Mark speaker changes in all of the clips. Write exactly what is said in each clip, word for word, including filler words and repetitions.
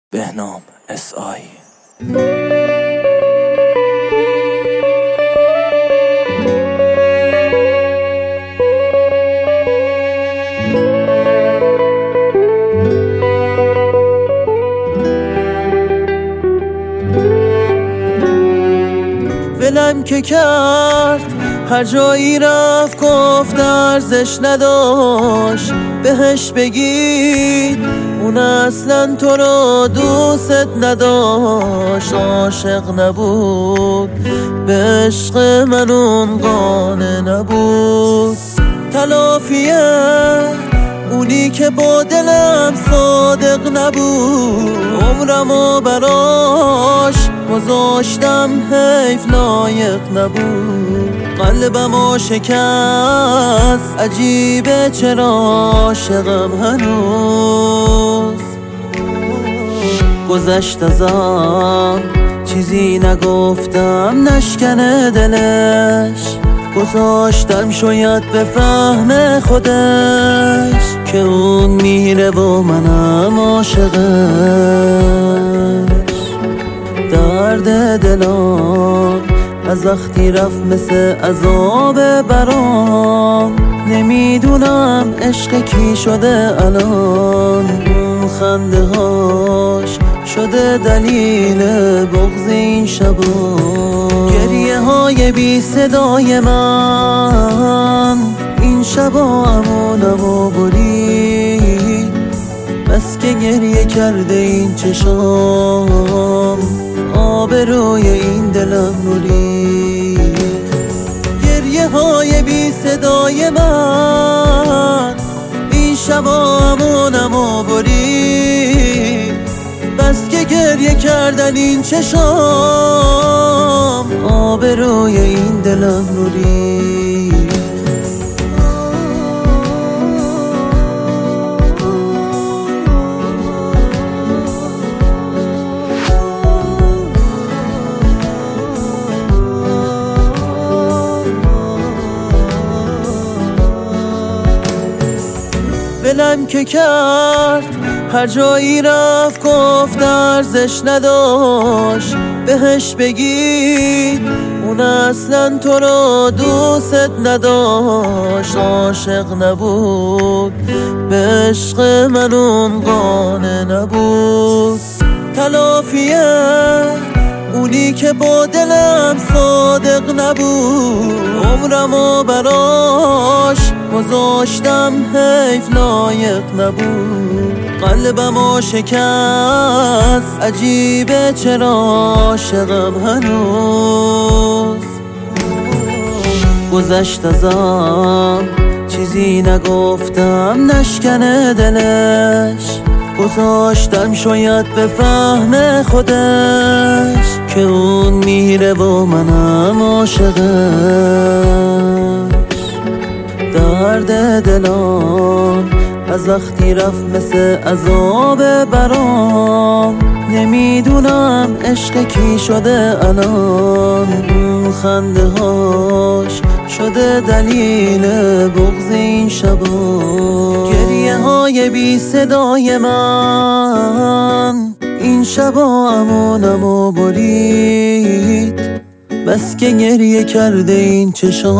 Speaker 1: بهنام اس آی.
Speaker 2: ولم که کرد هر جایی رفت گفت ارزش نداشت، بهش بگید اون اصلا تو رو دوست نداشت. عاشق نبود به عشق من اون قانع نبود. تلافیه اونی که با دلم صادق نبود. عمرمو براش گذاشتم حیف لایق نبود. قلبمو شکست عجیبه چرا عاشقم هنوز. گذشت ازم چیزی نگفتم نشکنه دلش. گذاشتم شاید بفهمه خودش که اون میره و منم عاشقش. درد دلم از وقتی رفت مثل عذاب برام. نمیدونم عشق کی شده الان. اون خنده هاش شده دلیل بغض این شبا. گریه های بی صدای من این شبا امونمو برید. بس که گریه کرده این چشام آبروی این دلم نورید. گریه های بی صدای من این شبا امونمو برید. بس که گریه کردن این چشام آبروی این دلم نورید. ولم که کرد هر جایی رفت گفت ارزش نداشت، بهش بگید اون اصلا تو رو دوست نداشت. عاشق نبود به عشق من اون قانع نبود. تلافیه اونی که با دلم صادق نبود. عمرمو براش گذاشتم حیف لایق نبود. قلبمو شکست عجیبه چرا عاشقم هنوز. گذشت ازم چیزی نگفتم نشکنه دلش. گذاشتم شاید بفهمه خودش که اون میره و منم عاشقش. درد دلم از وقتی رفت مثل عذاب برام. نمیدونم عشق کی شده الان. اون خنده هاش شده دلیل بغض این شبا. گریه های بی صدای من این شبا امونمو برید. بس که گریه کرده این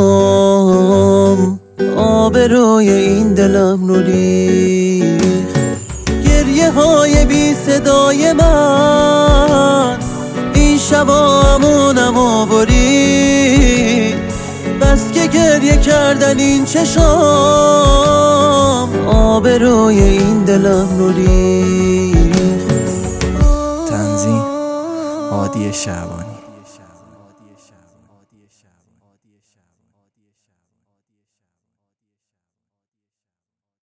Speaker 2: چشام آبروی این دلم نورید. گریه های بی صدای من این شبا امونمو برید. بس که گریه کردن این چشام آبروی این دلم نورید.
Speaker 1: تنظیم هادی شعبانی.